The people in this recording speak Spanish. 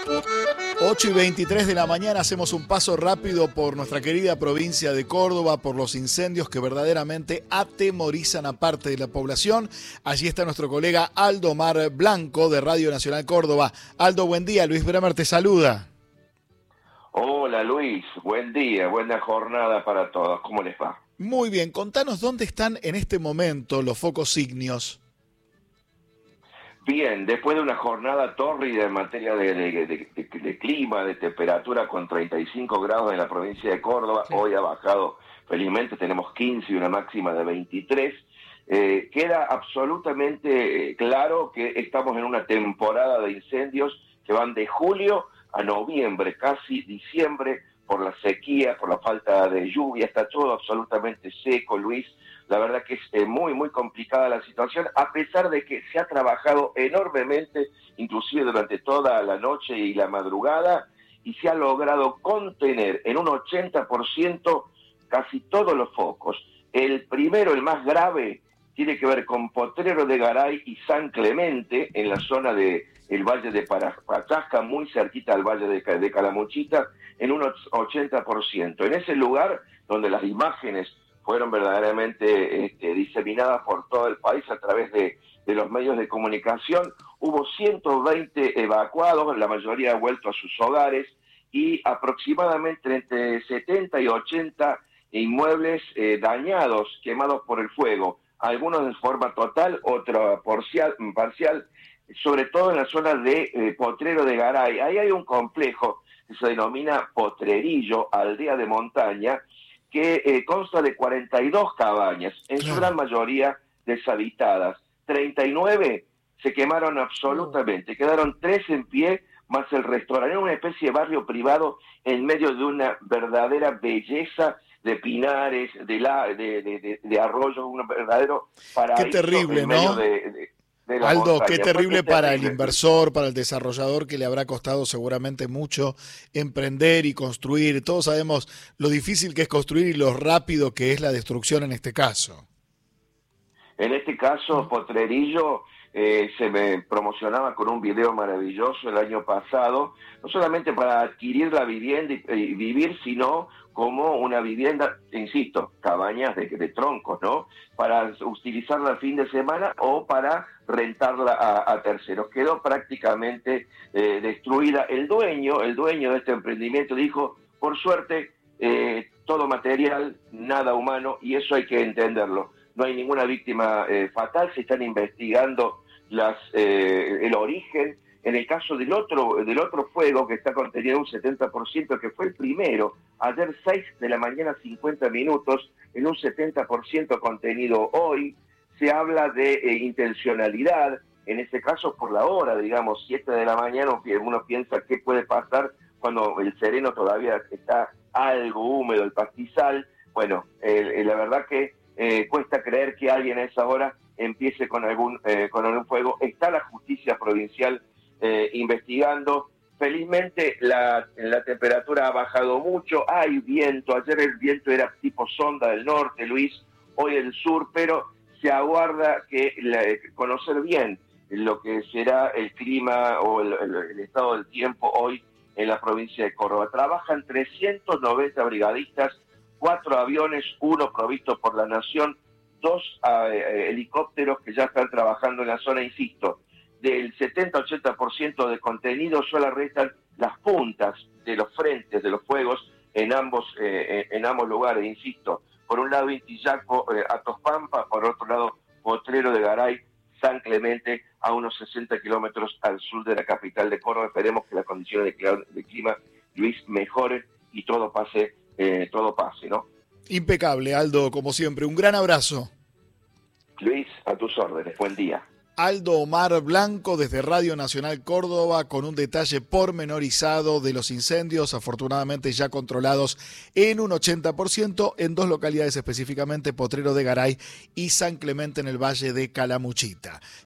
8:23 de la mañana hacemos un paso rápido por nuestra querida provincia de Córdoba, por los incendios que verdaderamente atemorizan a parte de la población. Allí está nuestro colega Aldo Mar Blanco de Radio Nacional Córdoba. Aldo, buen día. Luis Bremer te saluda. Hola Luis, buen día, buena jornada para todos. ¿Cómo les va? Muy bien, contanos dónde están en este momento los focos ígneos. Bien, después de una jornada tórrida en materia de clima, de temperatura con 35 grados en la provincia de Córdoba, Sí. hoy ha bajado, felizmente tenemos 15 y una máxima de 23. Queda absolutamente claro que estamos en una temporada de incendios que van de julio a noviembre, casi diciembre, por la sequía, por la falta de lluvia, está todo absolutamente seco, Luis. La verdad que es muy, muy complicada la situación, a pesar de que se ha trabajado enormemente, inclusive durante toda la noche y la madrugada, y se ha logrado contener en un 80% casi todos los focos. El primero, el más grave, tiene que ver con Potrero de Garay y San Clemente, en la zona del Valle de Pachasca, muy cerquita al Valle de Calamuchita, en un 80%. En ese lugar, donde las imágenes fueron verdaderamente diseminadas por todo el país a través de los medios de comunicación, hubo 120 evacuados, la mayoría han vuelto a sus hogares, y aproximadamente entre 70 y 80 inmuebles dañados, quemados por el fuego, algunos de forma total, otros parcial, sobre todo en la zona de Potrero de Garay. Ahí hay un complejo que se denomina Potrerillo, aldea de montaña, que consta de 42 cabañas, en su Claro. gran mayoría deshabitadas. 39 se quemaron absolutamente, quedaron 3 en pie, más el restaurante. Era una especie de barrio privado en medio de una verdadera belleza de pinares, de arroyos, un verdadero Qué paraíso terrible, en medio ¿no? de la Aldo, qué montaña. Fue terrible para el terrible, Luis. inversor, para el desarrollador, que le habrá costado seguramente mucho emprender y construir. Todos sabemos lo difícil que es construir y lo rápido que es la destrucción en este caso. En este caso, Potrerillo se me promocionaba con un video maravilloso el año pasado, no solamente para adquirir la vivienda y vivir, sino como una vivienda, insisto, cabañas de troncos, ¿no? Para utilizarla el fin de semana o para rentarla a terceros. Quedó prácticamente destruida. El dueño de este emprendimiento dijo, por suerte, todo material, nada humano, y eso hay que entenderlo. No hay ninguna víctima fatal, se están investigando el origen. En el caso del otro fuego, que está contenido un 70%, que fue el primero, ayer 6 de la mañana 50 minutos, en un 70% contenido hoy, se habla de intencionalidad, en ese caso por la hora, digamos, 7 de la mañana, uno piensa qué puede pasar cuando el sereno todavía está algo húmedo, el pastizal. Bueno, la verdad que cuesta creer que alguien a esa hora empiece con algún fuego. Está la justicia provincial investigando. Felizmente la temperatura ha bajado mucho, hay viento, ayer el viento era tipo sonda del norte, Luis, hoy el sur, pero se aguarda conocer bien lo que será el clima o el estado del tiempo hoy en la provincia de Córdoba. Trabajan 390 brigadistas, 4 aviones, 1 provisto por la Nación, 2 helicópteros que ya están trabajando en la zona, insisto. Del 70-80% de contenido solo restan las puntas de los frentes de los fuegos en ambos lugares, insisto. Por un lado Intillaco, Atos Pampa, por otro lado Potrero de Garay, San Clemente, a unos 60 kilómetros al sur de la capital de Córdoba. Esperemos que las condiciones de clima, Luis, mejoren y todo pase, ¿no? Impecable, Aldo, como siempre. Un gran abrazo. Luis, a tus órdenes. Buen día. Aldo Omar Blanco desde Radio Nacional Córdoba con un detalle pormenorizado de los incendios, afortunadamente ya controlados en un 80% en 2 localidades específicamente, Potrero de Garay y San Clemente en el Valle de Calamuchita.